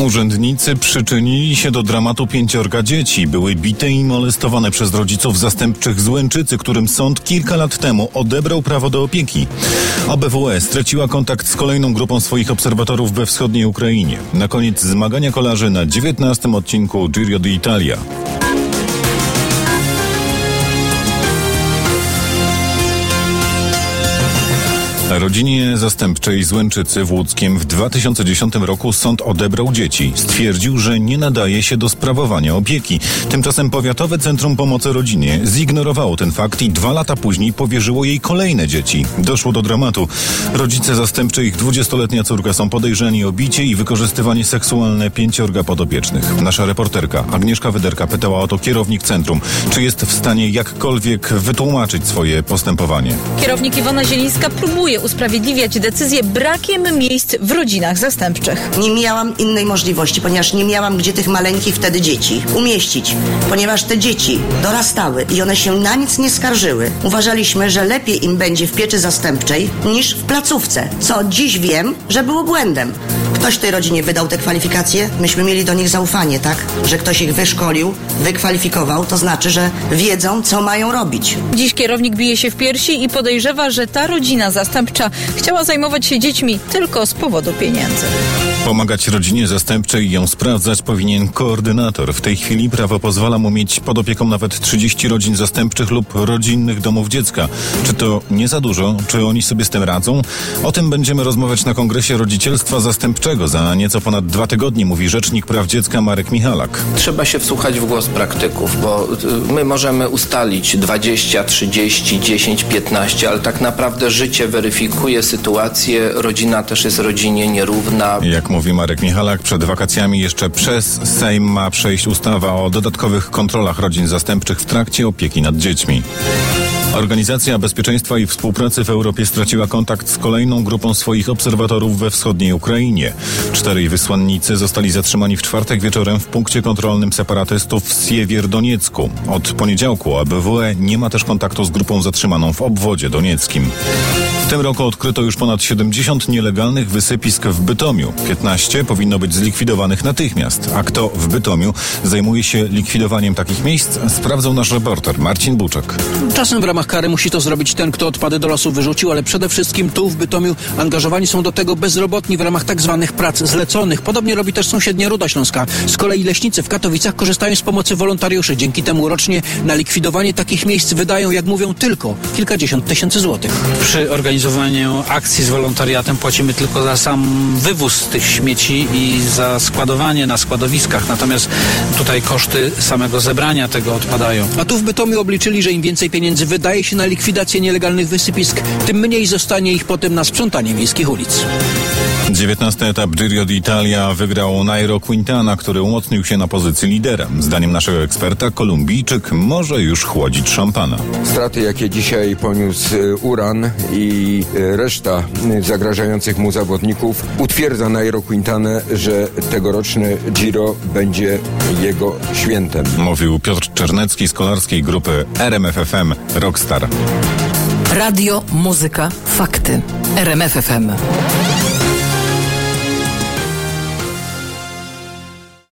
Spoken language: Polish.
Urzędnicy przyczynili się do dramatu 5 dzieci. Były bite i molestowane przez rodziców zastępczych z Łęczycy, którym sąd kilka lat temu odebrał prawo do opieki. ABWE straciła kontakt z kolejną grupą swoich obserwatorów we wschodniej Ukrainie. Na koniec zmagania kolarzy na 19. odcinku Giro d'Italia. Rodzinie zastępczej z Łęczycy w Łódzkiem w 2010 roku sąd odebrał dzieci. Stwierdził, że nie nadaje się do sprawowania opieki. Tymczasem Powiatowe Centrum Pomocy Rodzinie zignorowało ten fakt i 2 lata później powierzyło jej kolejne dzieci. Doszło do dramatu. Rodzice zastępczej, ich 20-letnia córka są podejrzani o bicie i wykorzystywanie seksualne 5 podopiecznych. Nasza reporterka Agnieszka Wyderka pytała o to kierownik centrum, czy jest w stanie jakkolwiek wytłumaczyć swoje postępowanie. Kierownik Iwona Zielińska próbuje usprawiedliwiać decyzję brakiem miejsc w rodzinach zastępczych. Nie miałam innej możliwości, ponieważ nie miałam gdzie tych maleńkich wtedy dzieci umieścić, ponieważ te dzieci dorastały i one się na nic nie skarżyły. Uważaliśmy, że lepiej im będzie w pieczy zastępczej niż w placówce, co dziś wiem, że było błędem. Ktoś tej rodzinie wydał te kwalifikacje, myśmy mieli do nich zaufanie, tak? Że ktoś ich wyszkolił, wykwalifikował, to znaczy, że wiedzą, co mają robić. Dziś kierownik bije się w piersi i podejrzewa, że ta rodzina zastępcza chciała zajmować się dziećmi tylko z powodu pieniędzy. Pomagać rodzinie zastępczej i ją sprawdzać powinien koordynator. W tej chwili prawo pozwala mu mieć pod opieką nawet 30 rodzin zastępczych lub rodzinnych domów dziecka. Czy to nie za dużo? Czy oni sobie z tym radzą? O tym będziemy rozmawiać na Kongresie Rodzicielstwa Zastępczego za nieco ponad 2 tygodnie, mówi rzecznik praw dziecka Marek Michalak. Trzeba się wsłuchać w głos praktyków, bo my możemy ustalić 20, 30, 10, 15, ale tak naprawdę życie weryfikuje sytuację. Rodzina też jest rodzinie nierówna. Jak mówi Marek Michalak, przed wakacjami jeszcze przez Sejm ma przejść ustawa o dodatkowych kontrolach rodzin zastępczych w trakcie opieki nad dziećmi. Organizacja Bezpieczeństwa i Współpracy w Europie straciła kontakt z kolejną grupą swoich obserwatorów we wschodniej Ukrainie. 4 wysłannicy zostali zatrzymani w czwartek wieczorem w punkcie kontrolnym separatystów w Siewierodoniecku. Od poniedziałku ABWE nie ma też kontaktu z grupą zatrzymaną w obwodzie donieckim. W tym roku odkryto już ponad 70 nielegalnych wysypisk w Bytomiu. 15 powinno być zlikwidowanych natychmiast. A kto w Bytomiu zajmuje się likwidowaniem takich miejsc, sprawdzał nasz reporter Marcin Buczek. Czasem w ramach kary musi to zrobić ten, kto odpady do lasu wyrzucił, ale przede wszystkim tu w Bytomiu angażowani są do tego bezrobotni w ramach tak zwanych prac zleconych. Podobnie robi też sąsiednia Ruda Śląska. Z kolei leśnicy w Katowicach korzystają z pomocy wolontariuszy. Dzięki temu rocznie na likwidowanie takich miejsc wydają, jak mówią, tylko kilkadziesiąt tysięcy złotych. Przy organizowaniu akcji z wolontariatem płacimy tylko za sam wywóz tych śmieci i za składowanie na składowiskach. Natomiast tutaj koszty samego zebrania tego odpadają. A tu w Bytomiu obliczyli, że im więcej pieniędzy wydaje się na likwidację nielegalnych wysypisk, tym mniej zostanie ich potem na sprzątanie miejskich ulic. 19. etap Giro d'Italia wygrał Nairo Quintana, który umocnił się na pozycji lidera. Zdaniem naszego eksperta Kolumbijczyk może już chłodzić szampana. Straty, jakie dzisiaj poniósł Uran i reszta zagrażających mu zawodników, utwierdza Nairo Quintanę, że tegoroczny Giro będzie jego świętem. Mówił Piotr Czernecki z kolarskiej grupy RMF FM Rockstar. Radio, muzyka, fakty. RMF FM.